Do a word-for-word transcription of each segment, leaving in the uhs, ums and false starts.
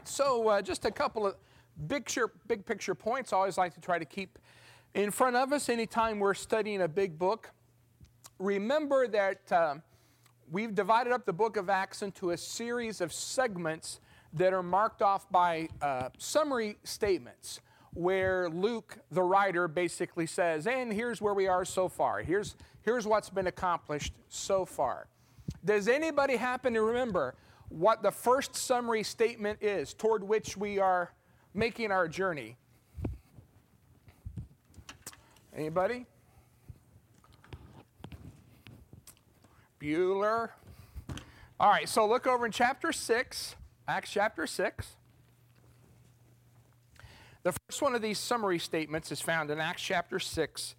right, so uh, just a couple of big, picture, big picture points I always like to try to keep in front of us anytime we're studying a big book. Remember that uh, we've divided up the book of Acts into a series of segments that are marked off by uh, summary statements where Luke, the writer, basically says, and here's where we are so far. Here's, here's what's been accomplished so far. Does anybody happen to remember what the first summary statement is toward which we are making our journey? Anybody? Bueller. All right, so look over in chapter six, Acts chapter six. The first one of these summary statements is found in Acts chapter six.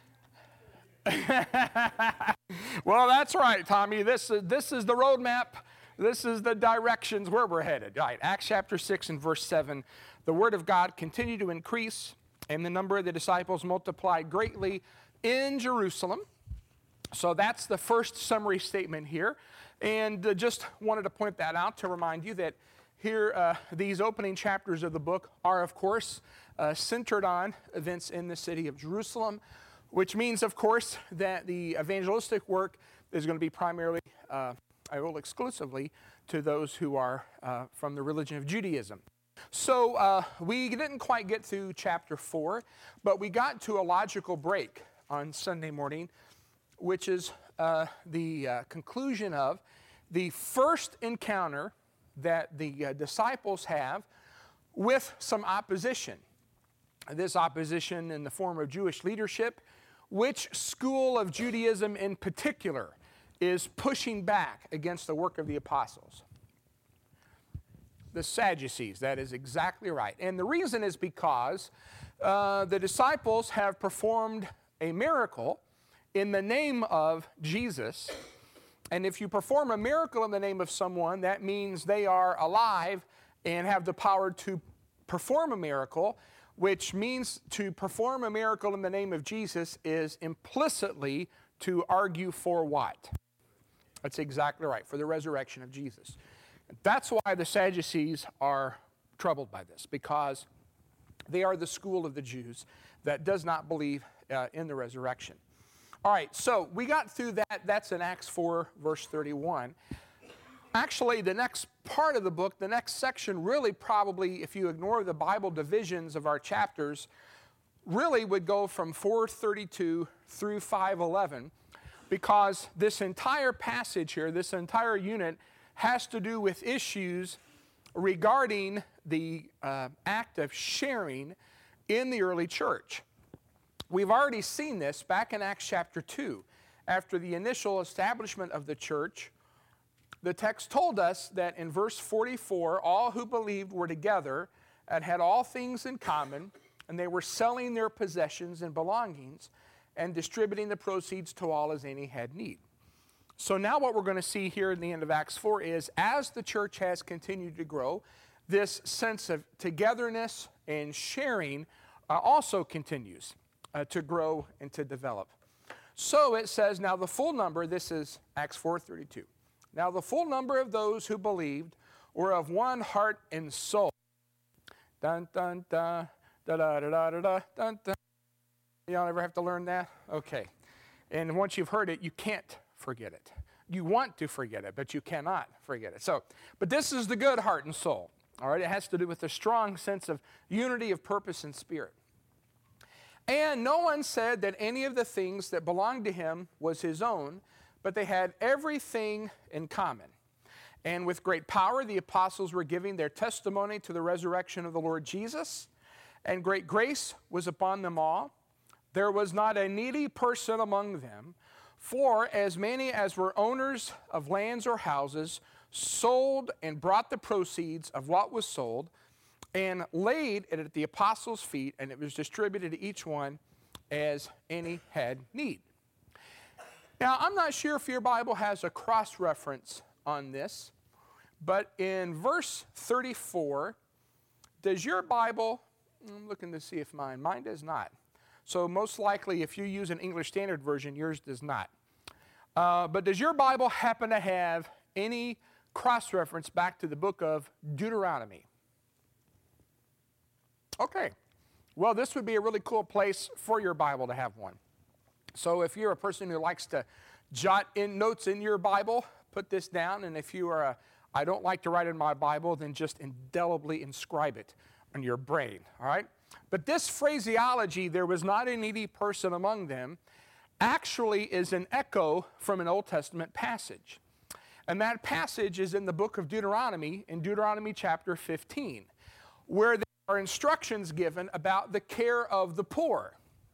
Well, that's right, Tommy. This is, this is the roadmap. This is the directions where we're headed. All right, Acts chapter six and verse seven. The word of God continued to increase, and the number of the disciples multiplied greatly in Jerusalem. So that's the first summary statement here. And uh, just wanted to point that out to remind you that here, uh, these opening chapters of the book are, of course, uh, centered on events in the city of Jerusalem, which means, of course, that the evangelistic work is going to be primarily, uh, I will exclusively, to those who are uh, from the religion of Judaism. So uh, we didn't quite get through chapter four, but we got to a logical break on Sunday morning, which is uh, the uh, conclusion of the first encounter that the uh, disciples have with some opposition. This opposition in the form of Jewish leadership, which school of Judaism in particular is pushing back against the work of the apostles? The Sadducees, that is exactly right. And the reason is because uh, the disciples have performed a miracle in the name of Jesus. And if you perform a miracle in the name of someone, that means they are alive and have the power to perform a miracle, which means to perform a miracle in the name of Jesus is implicitly to argue for what? That's exactly right, for the resurrection of Jesus. That's why the Sadducees are troubled by this, because they are the school of the Jews that does not believe uh, in the resurrection. All right, so we got through that. That's in Acts four, verse thirty-one. Actually, the next part of the book, the next section, really probably, if you ignore the Bible divisions of our chapters, really would go from four thirty-two through five eleven, because this entire passage here, this entire unit, has to do with issues regarding the uh, act of sharing in the early church. We've already seen this back in Acts chapter two. After the initial establishment of the church, the text told us that in verse forty-four, all who believed were together and had all things in common, and they were selling their possessions and belongings and distributing the proceeds to all as any had need. So now what we're going to see here in the end of Acts four is, as the church has continued to grow, this sense of togetherness and sharing uh, also continues uh, to grow and to develop. So it says, now the full number, this is Acts four thirty-two. Now the full number of those who believed were of one heart and soul. Dun, dun, dun, da, da, da, da, da, dun, dun. Y'all ever have to learn that? Okay. And once you've heard it, you can't forget it. You want to forget it, but you cannot forget it. So, but this is the good heart and soul. All right, it has to do with a strong sense of unity of purpose and spirit. And no one said that any of the things that belonged to him was his own, but they had everything in common. And with great power, the apostles were giving their testimony to the resurrection of the Lord Jesus, and great grace was upon them all. There was not a needy person among them, for as many as were owners of lands or houses sold and brought the proceeds of what was sold and laid it at the apostles' feet, and it was distributed to each one as any had need. Now, I'm not sure if your Bible has a cross-reference on this, but in verse thirty-four, does your Bible, I'm looking to see if mine, mine does not. So most likely, if you use an English Standard Version, yours does not. Uh, but does your Bible happen to have any cross-reference back to the book of Deuteronomy? Okay. Well, this would be a really cool place for your Bible to have one. So if you're a person who likes to jot in notes in your Bible, put this down. And if you are a, I don't like to write in my Bible, then just indelibly inscribe it on your brain, all right? But this phraseology, there was not a needy person among them, actually is an echo from an Old Testament passage. And that passage is in the book of Deuteronomy, in Deuteronomy chapter fifteen, where there are instructions given about the care of the poor.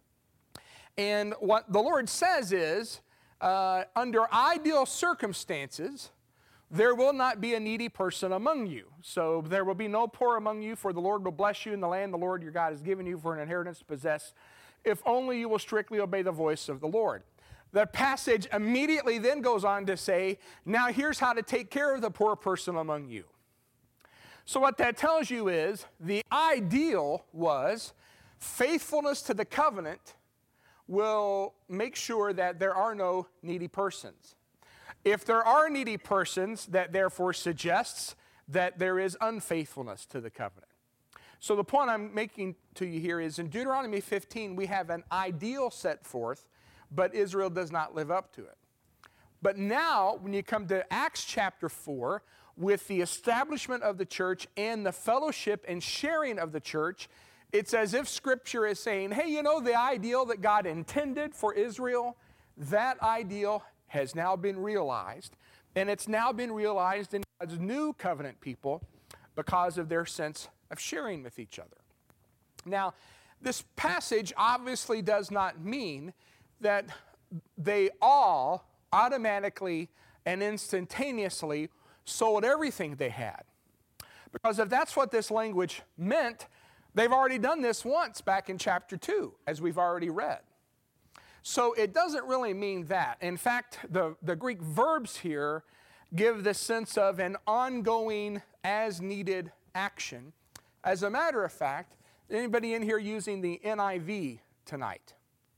And what the Lord says is, uh, under ideal circumstances, there will not be a needy person among you. So there will be no poor among you, for the Lord will bless you in the land the Lord your God has given you for an inheritance to possess, if only you will strictly obey the voice of the Lord. The passage immediately then goes on to say, now here's how to take care of the poor person among you. So what that tells you is, the ideal was faithfulness to the covenant will make sure that there are no needy persons. If there are needy persons, that therefore suggests that there is unfaithfulness to the covenant. So the point I'm making to you here is in Deuteronomy fifteen, we have an ideal set forth, but Israel does not live up to it. But now, when you come to Acts chapter four, with the establishment of the church and the fellowship and sharing of the church, it's as if Scripture is saying, hey, you know, the ideal that God intended for Israel, that ideal has now been realized, and it's now been realized in God's new covenant people because of their sense of sharing with each other. Now, this passage obviously does not mean that they all automatically and instantaneously sold everything they had. Because if that's what this language meant, they've already done this once back in chapter two, as we've already read. So it doesn't really mean that. In fact, the, the Greek verbs here give the sense of an ongoing, as-needed action. As a matter of fact, anybody in here using the N I V tonight?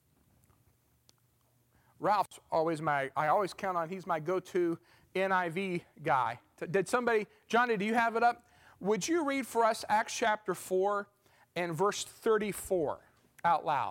Ralph's always my, I always count on, he's my go-to N I V guy. Did somebody, Johnny, do you have it up? Would you read for us Acts chapter four and verse thirty-four out loud?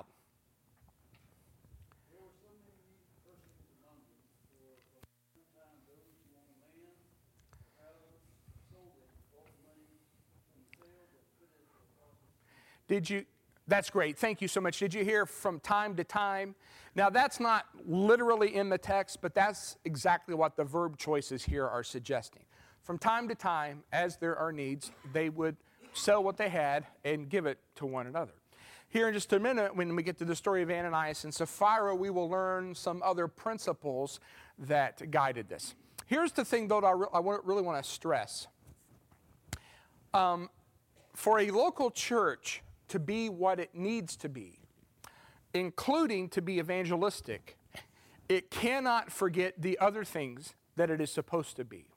Did you, that's great, thank you so much. Did you hear from time to time? Now that's not literally in the text, but that's exactly what the verb choices here are suggesting. From time to time, as there are needs, they would sell what they had and give it to one another. Here in just a minute, when we get to the story of Ananias and Sapphira, we will learn some other principles that guided this. Here's the thing, though, that I, re- I really want to stress. Um, for a local church to be what it needs to be, including to be evangelistic, it cannot forget the other things that it is supposed to be.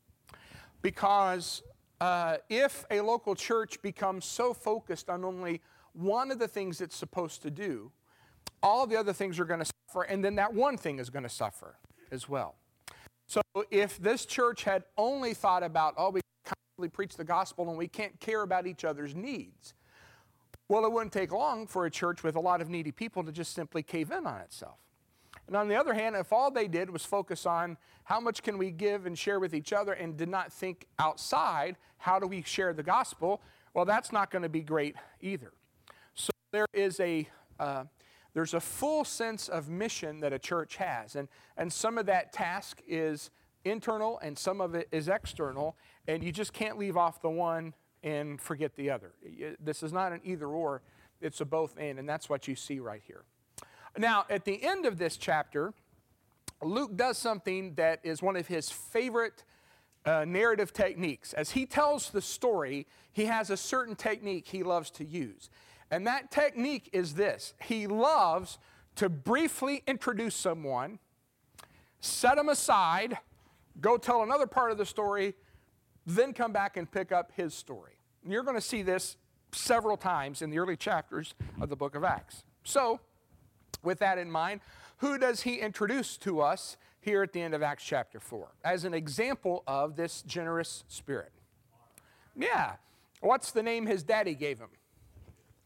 Because uh, if a local church becomes so focused on only one of the things it's supposed to do, all the other things are going to suffer, and then that one thing is going to suffer as well. So if this church had only thought about, oh, we constantly preach the gospel and we can't care about each other's needs, well, it wouldn't take long for a church with a lot of needy people to just simply cave in on itself. And on the other hand, if all they did was focus on how much can we give and share with each other and did not think outside, how do we share the gospel, well, that's not going to be great either. So there is a, uh, there's a full sense of mission that a church has. And, and some of that task is internal and some of it is external. And you just can't leave off the one and forget the other. This is not an either or, it's a both and, and that's what you see right here. Now, at the end of this chapter, Luke does something that is one of his favorite uh, narrative techniques. As he tells the story, he has a certain technique he loves to use. And that technique is this. He loves to briefly introduce someone, set them aside, go tell another part of the story, then come back and pick up his story. You're going to see this several times in the early chapters of the book of Acts. So, with that in mind, who does he introduce to us here at the end of Acts chapter four as an example of this generous spirit? Yeah. What's the name his daddy gave him?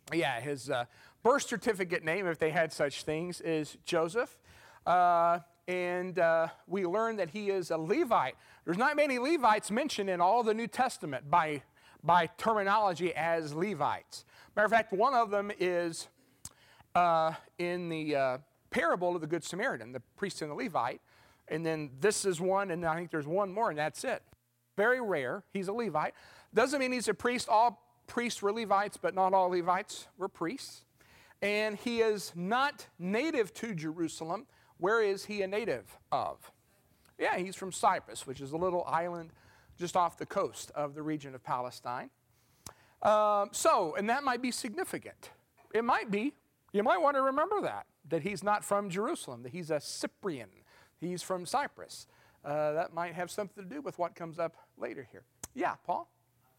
Yeah, his uh, birth certificate name, if they had such things, is Joseph. Uh, and uh, we learn that he is a Levite. There's not many Levites mentioned in all the New Testament by, by terminology as Levites. Matter of fact, one of them is uh, in the uh, parable of the Good Samaritan, the priest and the Levite. And then this is one, and I think there's one more, and that's it. Very rare. He's a Levite. Doesn't mean he's a priest. All priests were Levites, but not all Levites were priests. And he is not native to Jerusalem. Where is he a native of? Yeah, he's from Cyprus, which is a little island just off the coast of the region of Palestine. Um, so, and that might be significant. It might be. You might want to remember that, that he's not from Jerusalem, that he's a Cyprian. He's from Cyprus. Uh, that might have something to do with what comes up later here. Yeah, Paul?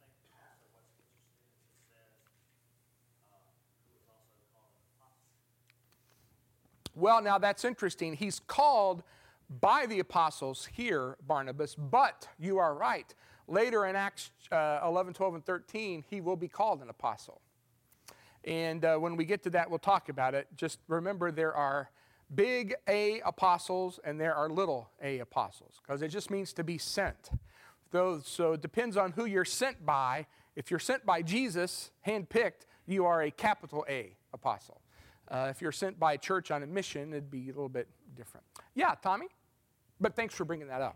Well, now that's interesting. He's called by the apostles here, Barnabas, but you are right. Later in Acts uh, eleven, twelve, and thirteen, he will be called an apostle. And uh, when we get to that, we'll talk about it. Just remember there are big A apostles and there are little a apostles, because it just means to be sent. Those, so it depends on who you're sent by. If you're sent by Jesus, handpicked, you are a capital A apostle. Uh, if you're sent by a church on a mission, it'd be a little bit different. Yeah, Tommy? But thanks for bringing that up.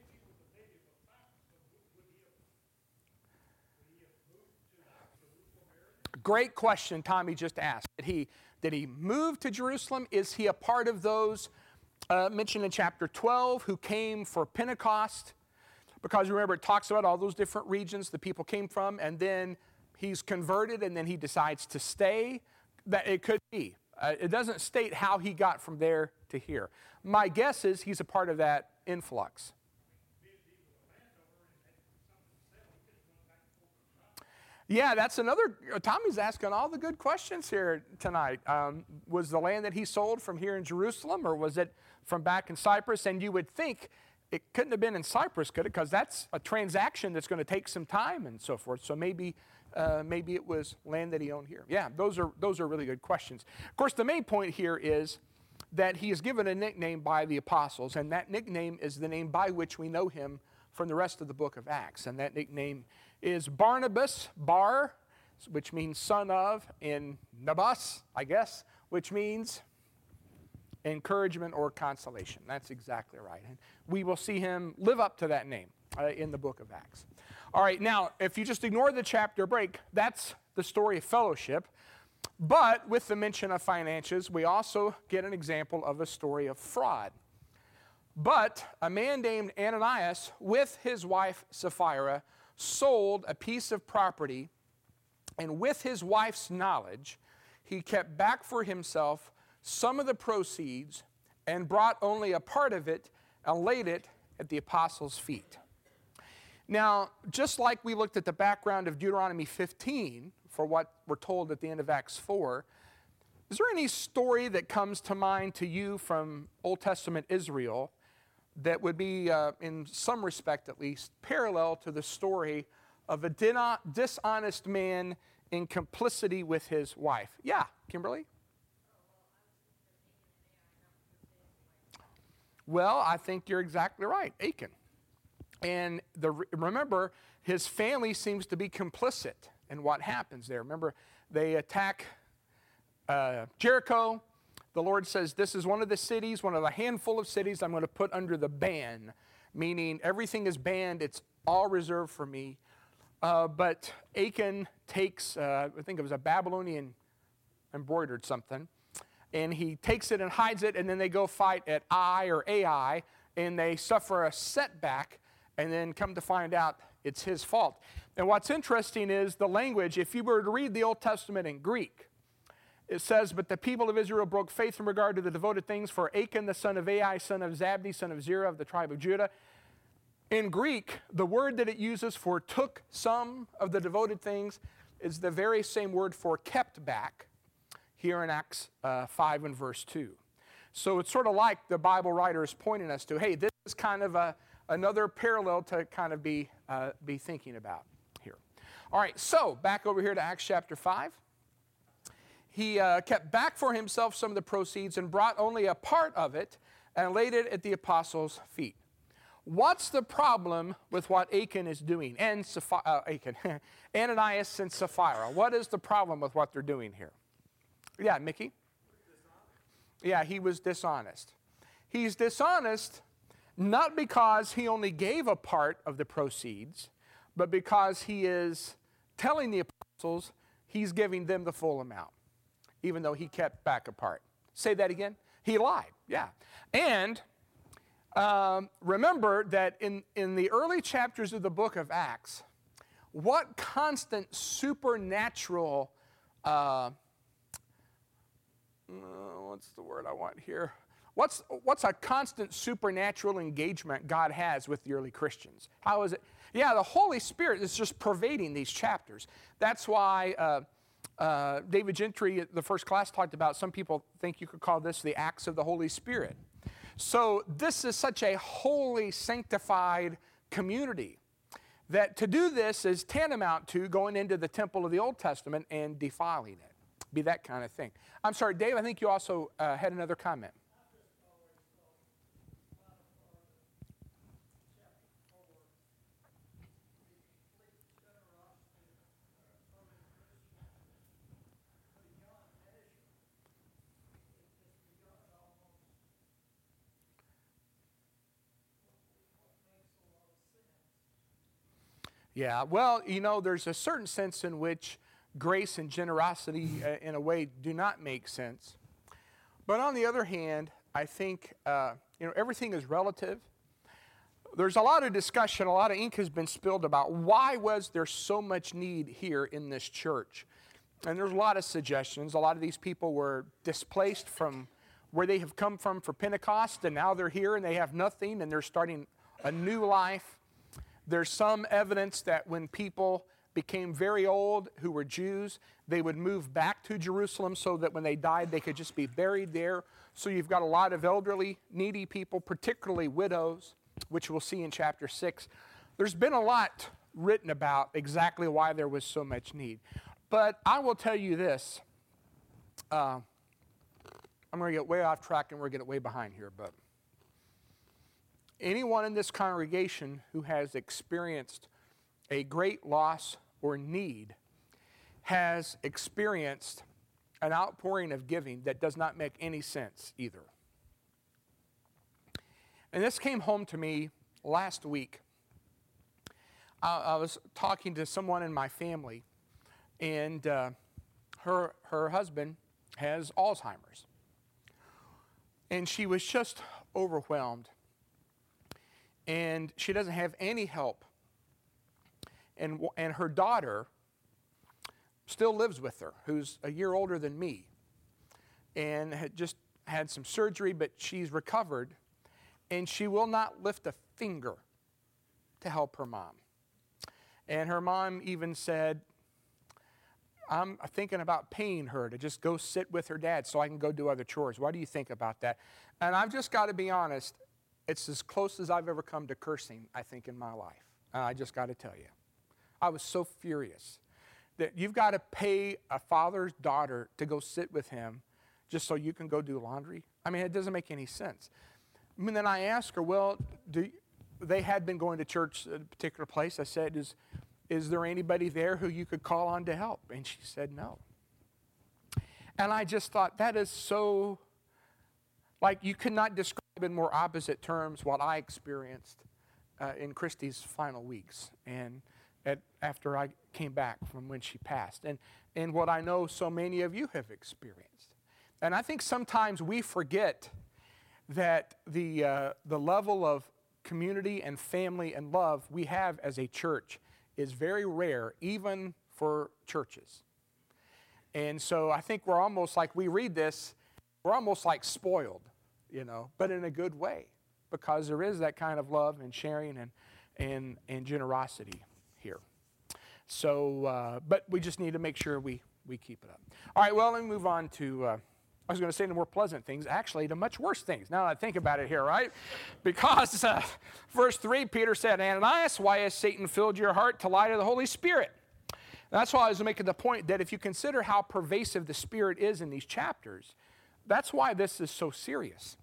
Great question Tommy just asked. Did he, did he move to Jerusalem? Is he a part of those uh, mentioned in chapter twelve who came for Pentecost? Because remember, it talks about all those different regions the people came from, and then he's converted, and then he decides to stay. That it could be. Uh, it doesn't state how he got from there to here. My guess is he's a part of that influx. Yeah, that's another, Tommy's asking all the good questions here tonight. Um, was the land that he sold from here in Jerusalem, or was it from back in Cyprus? And you would think it couldn't have been in Cyprus, could it? Because that's a transaction that's going to take some time and so forth. So maybe uh, maybe it was land that he owned here. Yeah, those are, those are really good questions. Of course, the main point here is that he is given a nickname by the apostles, and that nickname is the name by which we know him from the rest of the book of Acts. And that nickname is Barnabas, Bar, which means son of, and Nabas, I guess, which means encouragement or consolation. That's exactly right. And we will see him live up to that name uh, in the book of Acts. All right, now, if you just ignore the chapter break, that's the story of fellowship. But with the mention of finances, we also get an example of a story of fraud. But a man named Ananias, with his wife Sapphira, sold a piece of property, and with his wife's knowledge, he kept back for himself some of the proceeds and brought only a part of it and laid it at the apostles' feet. Now, just like we looked at the background of Deuteronomy fifteen for what we're told at the end of Acts four, is there any story that comes to mind to you from Old Testament Israel that would be, uh, in some respect at least, parallel to the story of a dishonest man in complicity with his wife? Yeah, Kimberly? Well, I think you're exactly right, Achan. And the, remember, his family seems to be complicit in what happens there. Remember, they attack uh, Jericho. The Lord says, this is one of the cities, one of a handful of cities I'm going to put under the ban, meaning everything is banned. It's all reserved for me. Uh, but Achan takes, uh, I think it was a Babylonian embroidered something, and he takes it and hides it, and then they go fight at Ai or Ai, and they suffer a setback, and then come to find out it's his fault. And what's interesting is the language. If you were to read the Old Testament in Greek, it says, but the people of Israel broke faith in regard to the devoted things for Achan, the son of Ai, son of Zabdi, son of Zerah of the tribe of Judah. In Greek, the word that it uses for took some of the devoted things is the very same word for kept back here in Acts uh, five and verse two. So it's sort of like the Bible writer is pointing us to, hey, this is kind of a, another parallel to kind of be, uh, be thinking about here. All right, so back over here to Acts chapter five. he uh, kept back for himself some of the proceeds and brought only a part of it and laid it at the apostles' feet. What's the problem with what Achan is doing? And Sapphira, uh, Achan, Ananias and Sapphira. What is the problem with what they're doing here? Yeah, Mickey? Yeah, he was dishonest. He's dishonest not because he only gave a part of the proceeds, but because he is telling the apostles he's giving them the full amount, even though he kept back a part. Say that again. He lied, yeah. And um, remember that in, in the early chapters of the book of Acts, what constant supernatural, uh, what's the word I want here? What's, what's a constant supernatural engagement God has with the early Christians? How is it? Yeah, the Holy Spirit is just pervading these chapters. That's why uh, uh, David Gentry, the first class, talked about, some people think you could call this the acts of the Holy Spirit. So this is such a holy, sanctified community that to do this is tantamount to going into the temple of the Old Testament and defiling it. Be that kind of thing. I'm sorry, Dave, I think you also uh, had another comment. Yeah, well, you know, there's a certain sense in which grace and generosity, uh, in a way, do not make sense. But on the other hand, I think, uh, you know, everything is relative. There's a lot of discussion, a lot of ink has been spilled about why was there so much need here in this church. And there's a lot of suggestions. A lot of these people were displaced from where they have come from for Pentecost, and now they're here and they have nothing, and they're starting a new life. There's some evidence that when people became very old who were Jews, they would move back to Jerusalem so that when they died, they could just be buried there. So you've got a lot of elderly, needy people, particularly widows, which we'll see in chapter six. There's been a lot written about exactly why there was so much need. But I will tell you this. Uh, I'm going to get way off track and we're going to get way behind here, but anyone in this congregation who has experienced a great loss or need has experienced an outpouring of giving that does not make any sense either. And this came home to me last week. I, I was talking to someone in my family, and uh, her, her husband has Alzheimer's. And she was just overwhelmed. And she doesn't have any help. And, and her daughter still lives with her, who's a year older than me, and had just had some surgery, but she's recovered, and she will not lift a finger to help her mom. And her mom even said, I'm thinking about paying her to just go sit with her dad so I can go do other chores. What do you think about that? And I've just got to be honest, it's as close as I've ever come to cursing, I think, in my life. And I just got to tell you. I was so furious that you've got to pay a father's daughter to go sit with him just so you can go do laundry. I mean, it doesn't make any sense. I mean, then I asked her, well, do you, they had been going to church at a particular place. I said, is, is there anybody there who you could call on to help? And she said no. And I just thought, that is so, like, you could not describe in more opposite terms what I experienced uh, in Christy's final weeks. And At, after I came back from when she passed, and, and what I know so many of you have experienced. And I think sometimes we forget that the, uh, the level of community and family and love we have as a church is very rare, even for churches. And so I think we're almost like, we read this, we're almost like spoiled, you know, but in a good way, because there is that kind of love and sharing and, and, and generosity here. So, uh, but we just need to make sure we, we keep it up. All right, well, let me move on to, uh, I was going to say the more pleasant things, actually to much worse things, now that I think about it here, right? Because uh, verse three, Peter said, Ananias, why has Satan filled your heart to lie to the Holy Spirit? That's why I was making the point that if you consider how pervasive the Spirit is in these chapters, that's why this is so serious.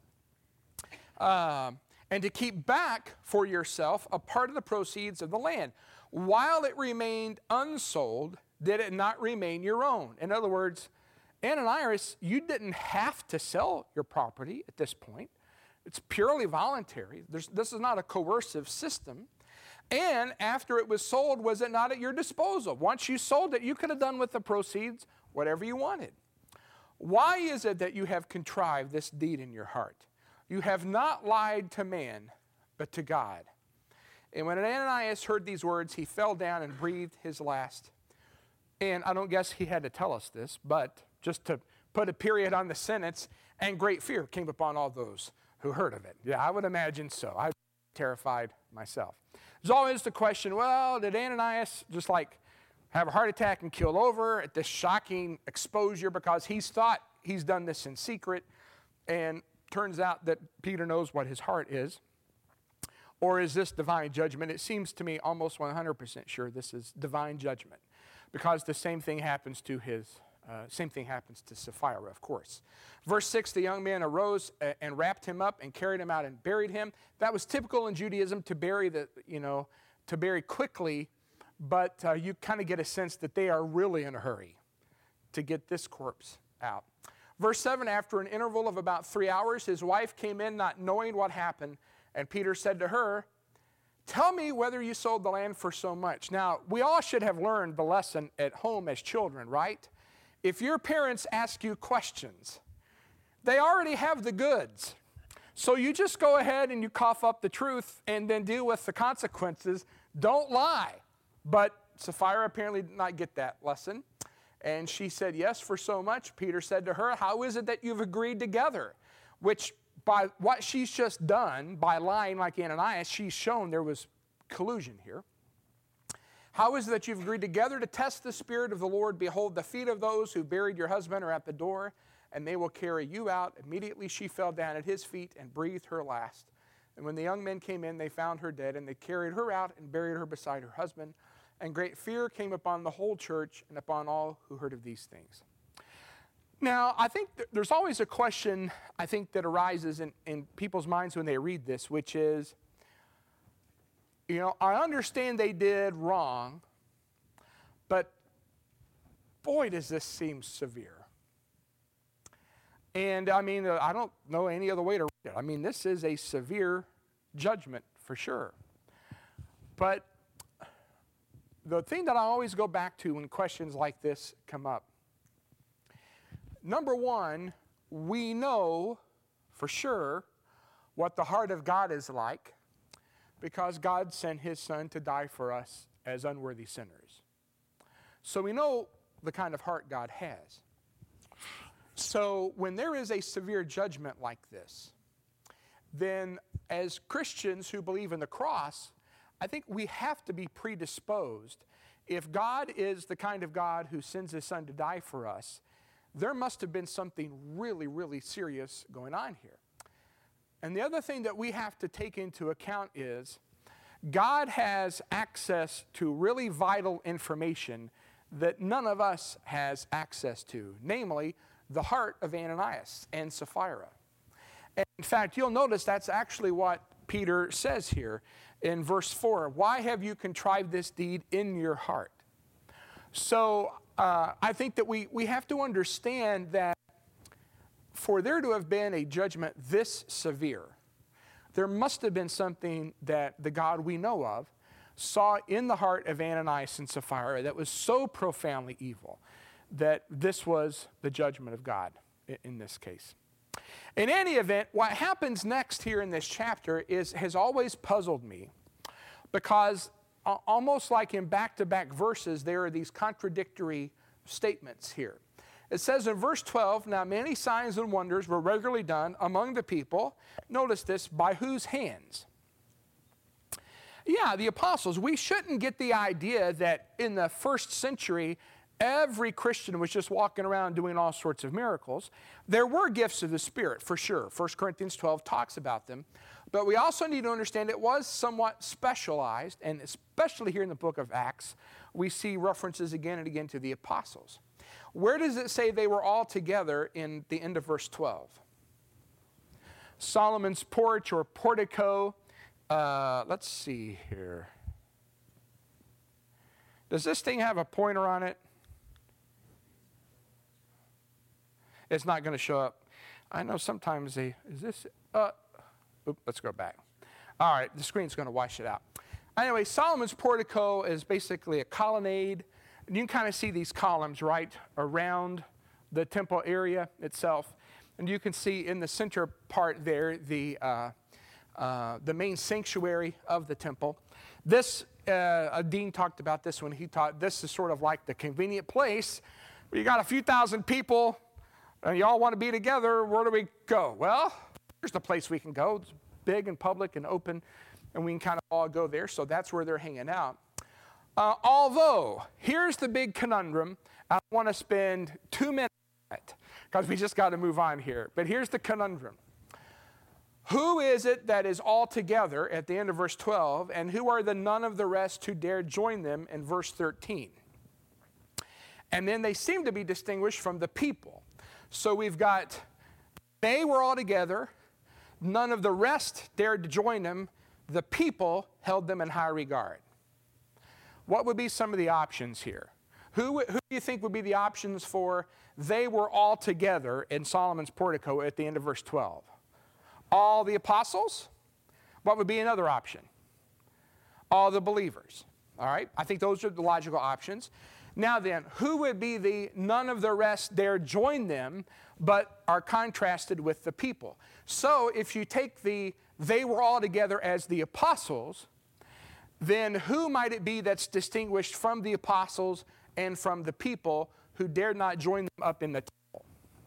Uh, and to keep back for yourself a part of the proceeds of the land. While it remained unsold, did it not remain your own? In other words, Ananias, you didn't have to sell your property at this point. It's purely voluntary. There's, this is not a coercive system. And after it was sold, was it not at your disposal? Once you sold it, you could have done with the proceeds whatever you wanted. Why is it that you have contrived this deed in your heart? You have not lied to man, but to God. And when Ananias heard these words, he fell down and breathed his last. And I don't guess he had to tell us this, but just to put a period on the sentence, and great fear came upon all those who heard of it. Yeah, I would imagine so. I was terrified myself. There's always the question, well, did Ananias just like have a heart attack and kill over at this shocking exposure because he's thought he's done this in secret, and turns out that Peter knows what his heart is? Or is this divine judgment? It seems to me almost one hundred percent sure this is divine judgment, because the same thing happens to his, uh, same thing happens to Sapphira, of course. Verse six, the young man arose and wrapped him up and carried him out and buried him. That was typical in Judaism to bury the, you know, to bury quickly, but uh, you kind of get a sense that they are really in a hurry to get this corpse out. Verse seven, after an interval of about three hours, his wife came in not knowing what happened, and Peter said to her, tell me whether you sold the land for so much. Now, we all should have learned the lesson at home as children, right? If your parents ask you questions, they already have the goods. So you just go ahead and you cough up the truth and then deal with the consequences. Don't lie. But Sapphira apparently did not get that lesson. And she said, yes, for so much. Peter said to her, how is it that you've agreed together? Which, by what she's just done, by lying like Ananias, she's shown there was collusion here. How is it that you've agreed together to test the Spirit of the Lord? Behold, the feet of those who buried your husband are at the door, and they will carry you out. Immediately she fell down at his feet and breathed her last. And when the young men came in, they found her dead, and they carried her out and buried her beside her husband. And great fear came upon the whole church and upon all who heard of these things. Now, I think th- there's always a question, I think, that arises in, in people's minds when they read this, which is, you know, I understand they did wrong, but boy, does this seem severe. And, I mean, uh, I don't know any other way to read it. I mean, this is a severe judgment for sure. But the thing that I always go back to when questions like this come up, number one, we know for sure what the heart of God is like because God sent his son to die for us as unworthy sinners. So we know the kind of heart God has. So when there is a severe judgment like this, then as Christians who believe in the cross, I think we have to be predisposed. If God is the kind of God who sends his son to die for us, there must have been something really, really serious going on here. And the other thing that we have to take into account is God has access to really vital information that none of us has access to, namely the heart of Ananias and Sapphira. And in fact, you'll notice that's actually what Peter says here in verse four. Why have you contrived this deed in your heart? So uh, I think that we, we have to understand that for there to have been a judgment this severe, there must have been something that the God we know of saw in the heart of Ananias and Sapphira that was so profoundly evil that this was the judgment of God in this case. In any event, what happens next here in this chapter is has always puzzled me, because uh, almost like in back-to-back verses, there are these contradictory statements here. It says in verse twelve, now many signs and wonders were regularly done among the people. Notice this, by whose hands? Yeah, the apostles. We shouldn't get the idea that in the first century, every Christian was just walking around doing all sorts of miracles. There were gifts of the Spirit, for sure. First Corinthians twelve talks about them. But we also need to understand it was somewhat specialized, and especially here in the book of Acts, we see references again and again to the apostles. Where does it say they were all together in the end of verse twelve? Solomon's porch or portico. Uh, let's see here. Does this thing have a pointer on it? It's not going to show up. I know sometimes they, is this, uh, oops, let's go back. All right, the screen's going to wash it out. Anyway, Solomon's portico is basically a colonnade. And you can kind of see these columns right around the temple area itself. And you can see in the center part there the, uh, uh, the main sanctuary of the temple. This, uh, Dean talked about this when he taught, this is sort of like the convenient place where you got a few thousand people and you all want to be together. Where do we go? Well, here's the place we can go. It's big and public and open, and we can kind of all go there. So that's where they're hanging out. Uh, although, here's the big conundrum. I want to spend two minutes on it because we just got to move on here. But here's the conundrum. Who is it that is all together at the end of verse twelve, and who are the none of the rest who dare join them in verse thirteen? And then they seem to be distinguished from the people. So we've got, they were all together, none of the rest dared to join them, the people held them in high regard. What would be some of the options here? Who, who do you think would be the options for they were all together in Solomon's portico at the end of verse twelve? All the apostles? What would be another option? All the believers. All right, I think those are the logical options. Now then, who would be the none of the rest dare join them, but are contrasted with the people? So if you take the they were all together as the apostles, then who might it be that's distinguished from the apostles and from the people who dared not join them up in the temple?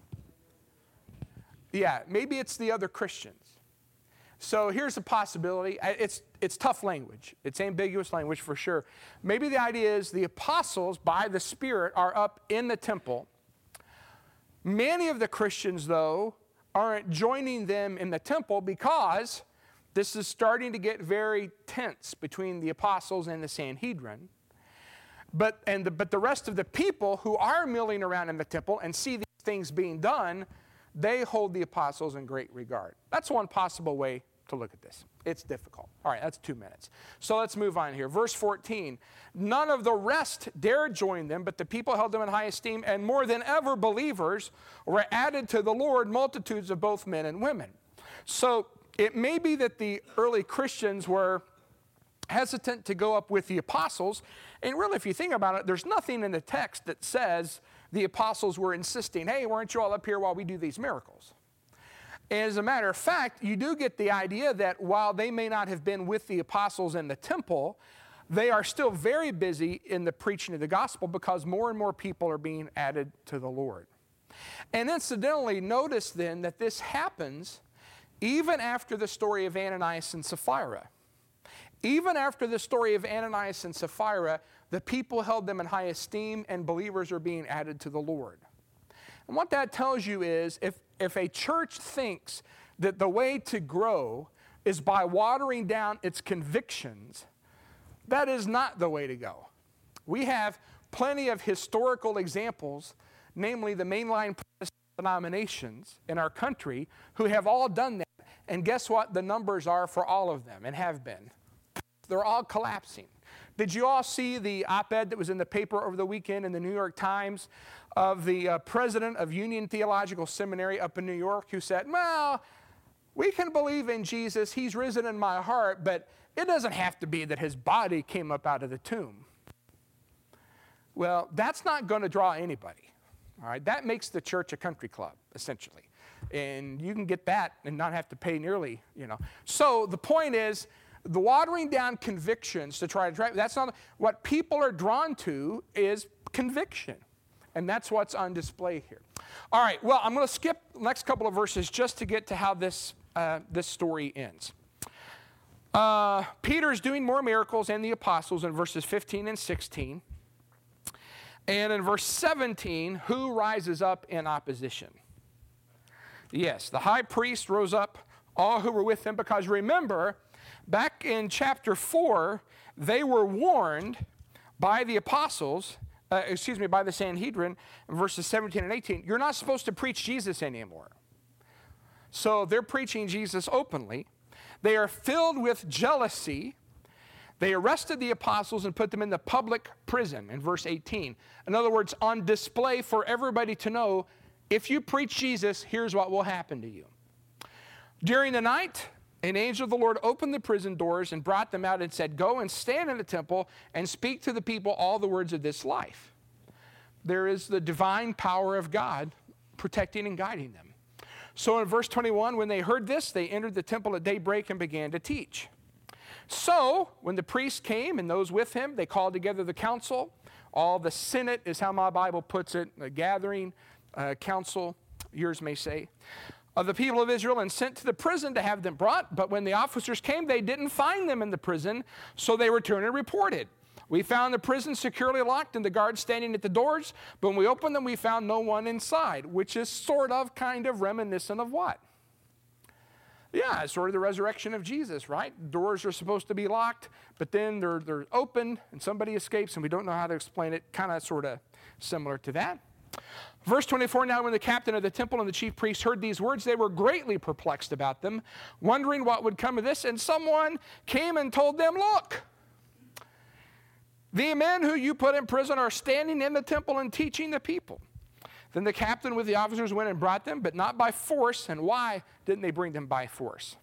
Yeah, maybe it's the other Christians. So here's a possibility. It's, it's tough language. It's ambiguous language for sure. Maybe the idea is the apostles, by the Spirit, are up in the temple. Many of the Christians, though, aren't joining them in the temple because this is starting to get very tense between the apostles and the Sanhedrin. But, and the, but the rest of the people who are milling around in the temple and see these things being done, they hold the apostles in great regard. That's one possible way to look at this. It's difficult. All right, that's two minutes. So let's move on here. Verse fourteen, none of the rest dared join them, but the people held them in high esteem, and more than ever believers were added to the Lord, multitudes of both men and women. So it may be that the early Christians were hesitant to go up with the apostles. And really, if you think about it, there's nothing in the text that says the apostles were insisting, hey, weren't you all up here while we do these miracles? As a matter of fact, you do get the idea that while they may not have been with the apostles in the temple, they are still very busy in the preaching of the gospel because more and more people are being added to the Lord. And incidentally, notice then that this happens even after the story of Ananias and Sapphira. Even after the story of Ananias and Sapphira, the people held them in high esteem and believers are being added to the Lord. And what that tells you is if, if a church thinks that the way to grow is by watering down its convictions, that is not the way to go. We have plenty of historical examples, namely the mainline Protestant denominations in our country, who have all done that. And guess what the numbers are for all of them and have been? They're all collapsing. Did you all see the op-ed that was in the paper over the weekend in the New York Times of the uh, president of Union Theological Seminary up in New York who said, well, we can believe in Jesus, he's risen in my heart, but it doesn't have to be that his body came up out of the tomb. Well, that's not going to draw anybody. All right, that makes the church a country club, essentially. And you can get that and not have to pay nearly, you know. So the point is, the watering down convictions to try to drive, that's not, what people are drawn to is conviction. And that's what's on display here. All right, well, I'm going to skip the next couple of verses just to get to how this, uh, this story ends. Uh, Peter's doing more miracles and the apostles in verses fifteen and sixteen. And in verse seventeen, who rises up in opposition? Yes, the high priest rose up, all who were with him, because remember, back in chapter four, they were warned by the apostles, uh, excuse me, by the Sanhedrin, in verses seventeen and eighteen, you're not supposed to preach Jesus anymore. So they're preaching Jesus openly. They are filled with jealousy. They arrested the apostles and put them in the public prison in verse eighteen. In other words, on display for everybody to know, if you preach Jesus, here's what will happen to you. During the night, an angel of the Lord opened the prison doors and brought them out and said, go and stand in the temple and speak to the people all the words of this life. There is the divine power of God protecting and guiding them. So in verse twenty-one, when they heard this, they entered the temple at daybreak and began to teach. So when the priest came and those with him, they called together the council. All the Senate is how my Bible puts it, a gathering, uh, council, yours may say, of the people of Israel, and sent to the prison to have them brought. But when the officers came, they didn't find them in the prison, so they returned and reported. We found the prison securely locked and the guards standing at the doors, but when we opened them, we found no one inside, which is sort of kind of reminiscent of what? Yeah, it's sort of the resurrection of Jesus, right? Doors are supposed to be locked, but then they're, they're open and somebody escapes and we don't know how to explain it. Kind of sort of similar to that. Verse twenty-four, now when the captain of the temple and the chief priests heard these words, they were greatly perplexed about them, wondering what would come of this. And someone came and told them, look, the men who you put in prison are standing in the temple and teaching the people. Then the captain with the officers went and brought them, but not by force. And why didn't they bring them by force?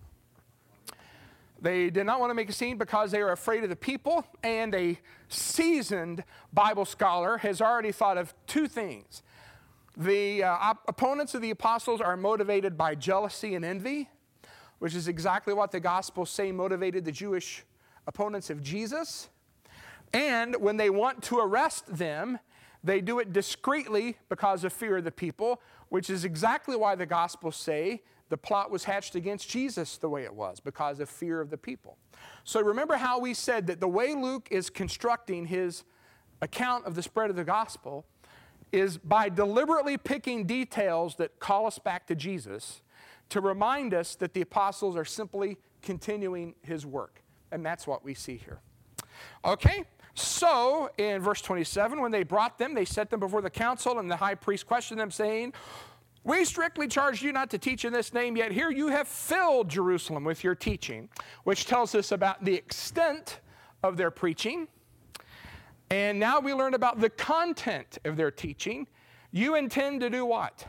They did not want to make a scene because they were afraid of the people, and a seasoned Bible scholar has already thought of two things. The uh, op- opponents of the apostles are motivated by jealousy and envy, which is exactly what the Gospels say motivated the Jewish opponents of Jesus. And when they want to arrest them, they do it discreetly because of fear of the people, which is exactly why the Gospels say the plot was hatched against Jesus the way it was, because of fear of the people. So remember how we said that the way Luke is constructing his account of the spread of the gospel is by deliberately picking details that call us back to Jesus to remind us that the apostles are simply continuing his work. And that's what we see here. Okay? So, in verse twenty-seven, when they brought them, they set them before the council, and the high priest questioned them, saying, we strictly charged you not to teach in this name, yet here you have filled Jerusalem with your teaching, which tells us about the extent of their preaching. And now we learn about the content of their teaching. You intend to do what?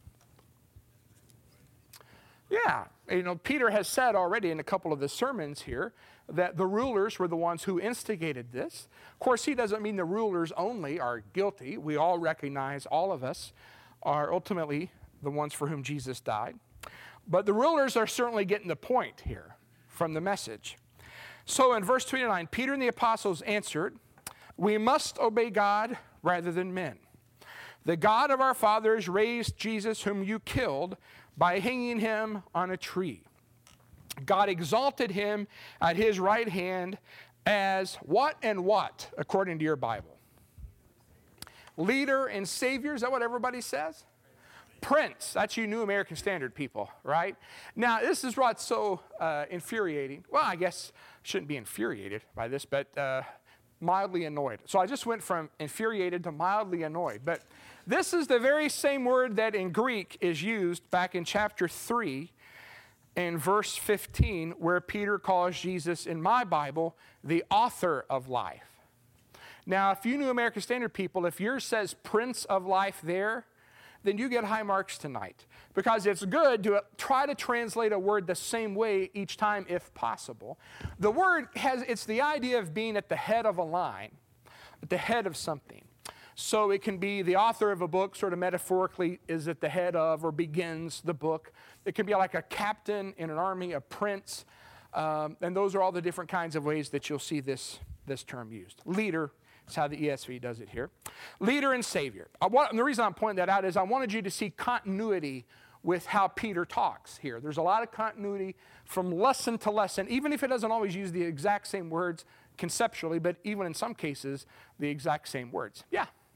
Yeah, you know, Peter has said already in a couple of the sermons here that the rulers were the ones who instigated this. Of course, he doesn't mean the rulers only are guilty. We all recognize, all of us are ultimately the ones for whom Jesus died. But the rulers are certainly getting the point here from the message. So in verse twenty-nine, Peter and the apostles answered, we must obey God rather than men. The God of our fathers raised Jesus, whom you killed, by hanging him on a tree. God exalted him at his right hand as what and what, according to your Bible? Leader and Savior, is that what everybody says? Prince, that's you New American Standard people, right? Now, this is what's so uh, infuriating. Well, I guess I shouldn't be infuriated by this, but uh, mildly annoyed. So I just went from infuriated to mildly annoyed. But this is the very same word that in Greek is used back in chapter three in verse fifteen, where Peter calls Jesus, in my Bible, the author of life. Now, if you New American Standard people, if yours says Prince of Life there, then you get high marks tonight. Because it's good to try to translate a word the same way each time if possible. The word has, it's the idea of being at the head of a line, at the head of something. So it can be the author of a book, sort of metaphorically, is at the head of or begins the book. It can be like a captain in an army, a prince. Um, and those are all the different kinds of ways that you'll see this, this term used. Leader is how the E S V does it here. Leader and Savior. I want, and the reason I'm pointing that out is I wanted you to see continuity with how Peter talks here. There's a lot of continuity from lesson to lesson, even if it doesn't always use the exact same words conceptually, but even in some cases, the exact same words. Yeah?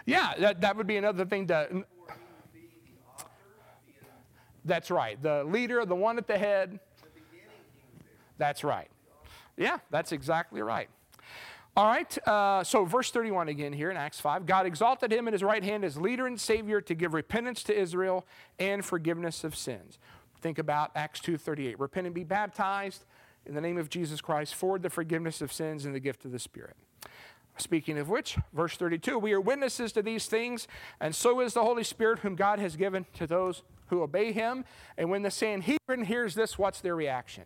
Yeah, that, that would be another thing to... That's right. The leader, the one at the head. That's right. Yeah, that's exactly right. All right, uh, so verse thirty-one again here in Acts five. God exalted him in his right hand as leader and savior to give repentance to Israel and forgiveness of sins. Think about Acts two thirty-eight. Repent and be baptized in the name of Jesus Christ for the forgiveness of sins and the gift of the Spirit. Speaking of which, verse thirty-two, we are witnesses to these things, and so is the Holy Spirit whom God has given to those who obey him. And when the Sanhedrin hears this, what's their reaction?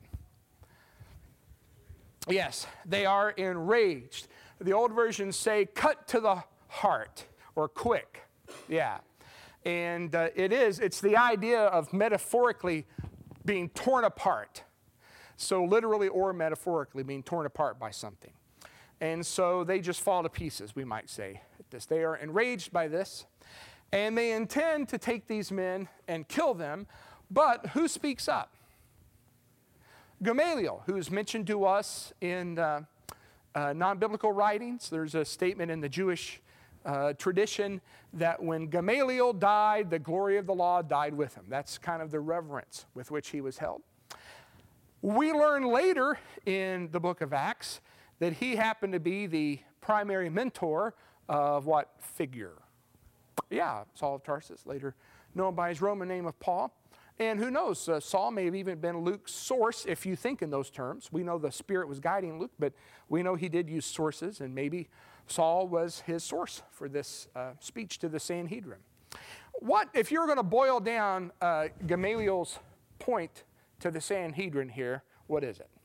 Yes, they are enraged. The old versions say cut to the heart or quick. Yeah. And uh, it is, it's the idea of metaphorically being torn apart. So literally or metaphorically being torn apart by something. And so they just fall to pieces, we might say. This. They are enraged by this. And they intend to take these men and kill them. But who speaks up? Gamaliel, who's mentioned to us in uh, uh, non-biblical writings. There's a statement in the Jewish uh, tradition that when Gamaliel died, the glory of the law died with him. That's kind of the reverence with which he was held. We learn later in the book of Acts that he happened to be the primary mentor of what figure? Yeah, Saul of Tarsus, later known by his Roman name of Paul. And who knows, uh, Saul may have even been Luke's source, if you think in those terms. We know the Spirit was guiding Luke, but we know he did use sources, and maybe Saul was his source for this uh, speech to the Sanhedrin. What, if you're going to boil down uh, Gamaliel's point to the Sanhedrin here, what is it?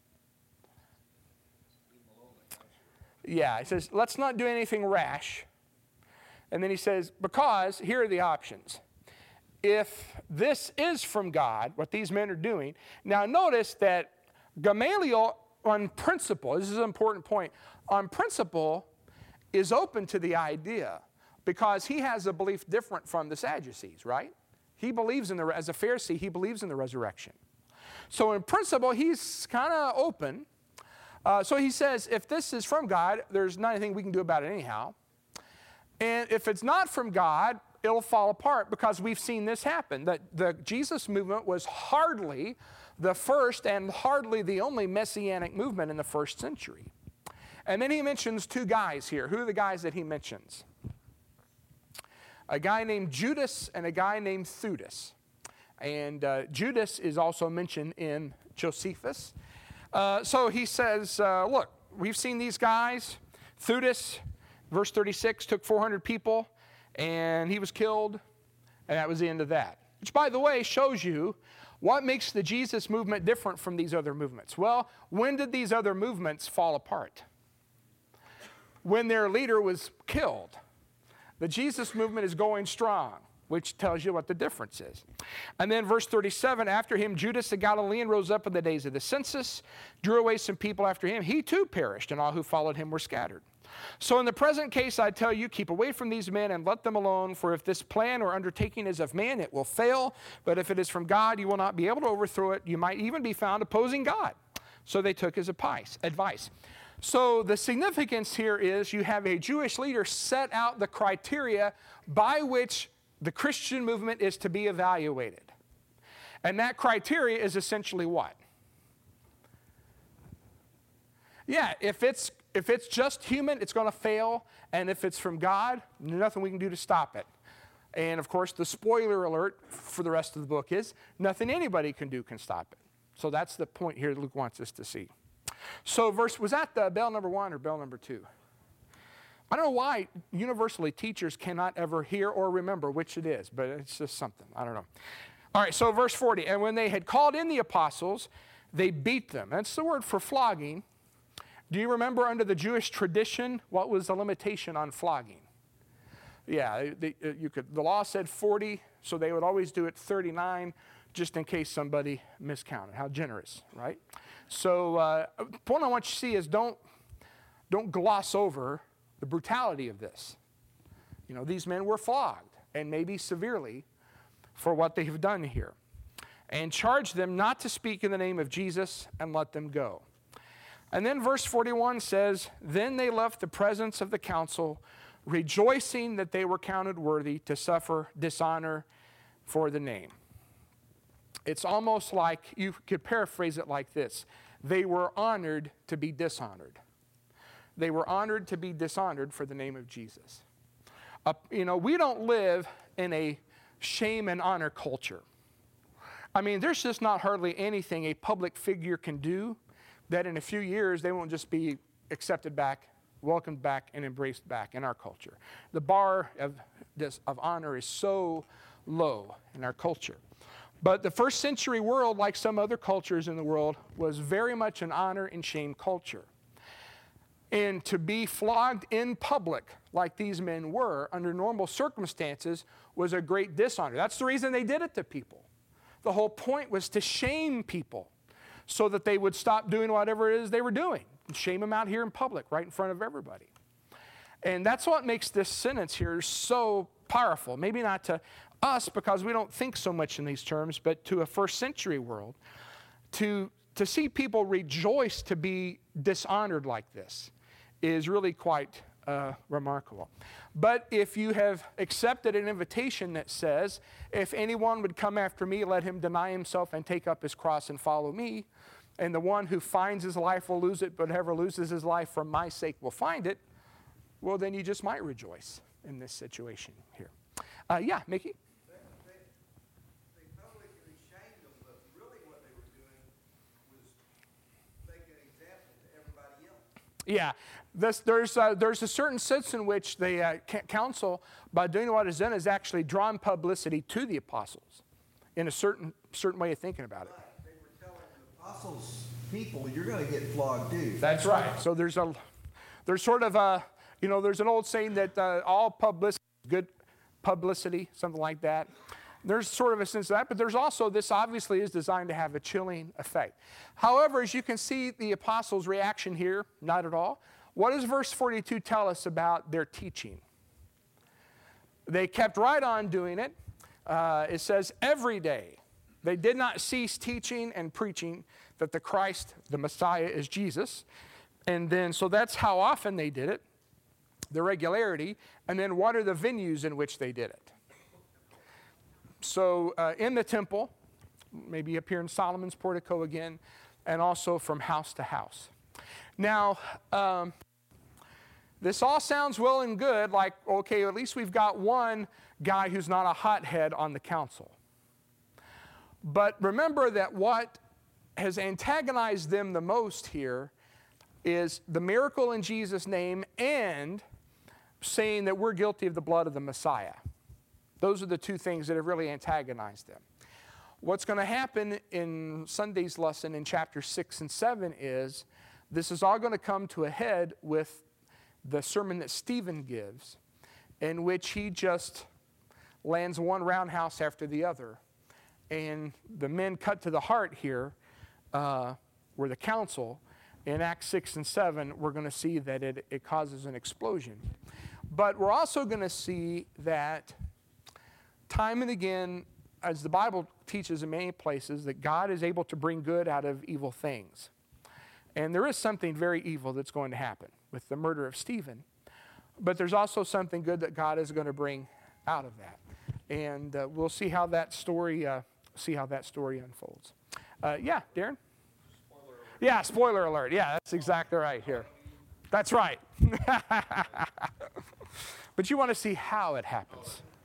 Yeah, he says, let's not do anything rash. And then he says, because here are the options. If this is from God, what these men are doing, now notice that Gamaliel, on principle, this is an important point, on principle is open to the idea because he has a belief different from the Sadducees, right? He believes in the, as a Pharisee, he believes in the resurrection. So in principle, he's kind of open. Uh, so he says, if this is from God, there's not anything we can do about it anyhow. And if it's not from God, it'll fall apart because we've seen this happen. That the Jesus movement was hardly the first and hardly the only messianic movement in the first century. And then he mentions two guys here. Who are the guys that he mentions? A guy named Judas and a guy named Theudas. And uh, Judas is also mentioned in Josephus. Uh, so he says, uh, look, we've seen these guys. Theudas, verse thirty-six, took four hundred people. And he was killed, and that was the end of that. Which, by the way, shows you what makes the Jesus movement different from these other movements. Well, when did these other movements fall apart? When their leader was killed. The Jesus movement is going strong, which tells you what the difference is. And then verse thirty-seven, after him, Judas the Galilean rose up in the days of the census, drew away some people after him. He too perished, and all who followed him were scattered. So in the present case, I tell you, keep away from these men and let them alone, for if this plan or undertaking is of man, it will fail. But if it is from God, you will not be able to overthrow it. You might even be found opposing God. So they took his advice. So the significance here is you have a Jewish leader set out the criteria by which the Christian movement is to be evaluated. And that criteria is essentially what? Yeah, if it's If it's just human, it's going to fail. And if it's from God, nothing we can do to stop it. And of course, the spoiler alert for the rest of the book is nothing anybody can do can stop it. So that's the point here Luke wants us to see. So verse, was that the bell number one or bell number two? I don't know why universally teachers cannot ever hear or remember which it is, but it's just something. I don't know. All right, so verse forty, and when they had called in the apostles, they beat them. That's the word for flogging. Do you remember under the Jewish tradition, what was the limitation on flogging? Yeah, they, you could, the law said forty, so they would always do it thirty-nine, just in case somebody miscounted. How generous, right? So uh, the point I want you to see is don't, don't gloss over the brutality of this. You know, these men were flogged, and maybe severely, for what they have done here. And charge them not to speak in the name of Jesus, and let them go. And then verse forty-one says, then they left the presence of the council, rejoicing that they were counted worthy to suffer dishonor for the name. It's almost like, you could paraphrase it like this: they were honored to be dishonored. They were honored to be dishonored for the name of Jesus. Uh, you know, we don't live in a shame and honor culture. I mean, there's just not hardly anything a public figure can do that in a few years they won't just be accepted back, welcomed back, and embraced back in our culture. The bar of, this, of honor is so low in our culture. But the first century world, like some other cultures in the world, was very much an honor and shame culture. And to be flogged in public, like these men were, under normal circumstances, was a great dishonor. That's the reason they did it to people. The whole point was to shame people so that they would stop doing whatever it is they were doing. And shame them out here in public, right in front of everybody. And that's what makes this sentence here so powerful. Maybe not to us, because we don't think so much in these terms, but to a first century world, to, to see people rejoice to be dishonored like this is really quite uh, remarkable. But if you have accepted an invitation that says, if anyone would come after me, let him deny himself and take up his cross and follow me, and the one who finds his life will lose it, but whoever loses his life for my sake will find it, well, then you just might rejoice in this situation here. Uh, yeah, Mickey? Yeah, this, there's, uh, there's a certain sense in which the uh, council, by doing what is done, has actually drawn publicity to the apostles in a certain, certain way of thinking about it. They were telling the apostles, people, you're going to get flogged too. That's right. So there's a, there's sort of a, you know, there's an old saying that uh, all publicity is good publicity, something like that. There's sort of a sense of that, but there's also, this obviously is designed to have a chilling effect. However, as you can see the apostles' reaction here, not at all. What does verse forty-two tell us about their teaching? They kept right on doing it. Uh, it says, every day. They did not cease teaching and preaching that the Christ, the Messiah, is Jesus. And then, so that's how often they did it, the regularity. And then what are the venues in which they did it? So uh, in the temple, maybe up here in Solomon's portico again, and also from house to house. Now, um, this all sounds well and good, like, okay, at least we've got one guy who's not a hothead on the council. But remember that what has antagonized them the most here is the miracle in Jesus' name and saying that we're guilty of the blood of the Messiah. Those are the two things that have really antagonized them. What's going to happen in Sunday's lesson in chapter six and seven is this is all going to come to a head with the sermon that Stephen gives, in which he just lands one roundhouse after the other. And the men cut to the heart here uh, were the council. In Acts six and seven, we're going to see that it, it causes an explosion. But we're also going to see that time and again, as the Bible teaches in many places, that God is able to bring good out of evil things. And there is something very evil that's going to happen with the murder of Stephen. But there's also something good that God is going to bring out of that. And uh, we'll see how that story, uh, see how that story unfolds. Uh, yeah, Darren? Spoiler alert. Yeah, spoiler alert. Yeah, that's exactly right here. That's right. But you want to see how it happens.